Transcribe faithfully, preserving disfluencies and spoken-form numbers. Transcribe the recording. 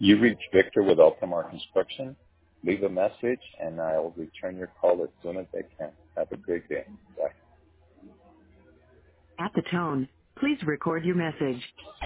You reach Victor with Altamar Construction. Leave a message, and I will return your call as soon as I can. Have a great day. Bye. At the tone, please record your message.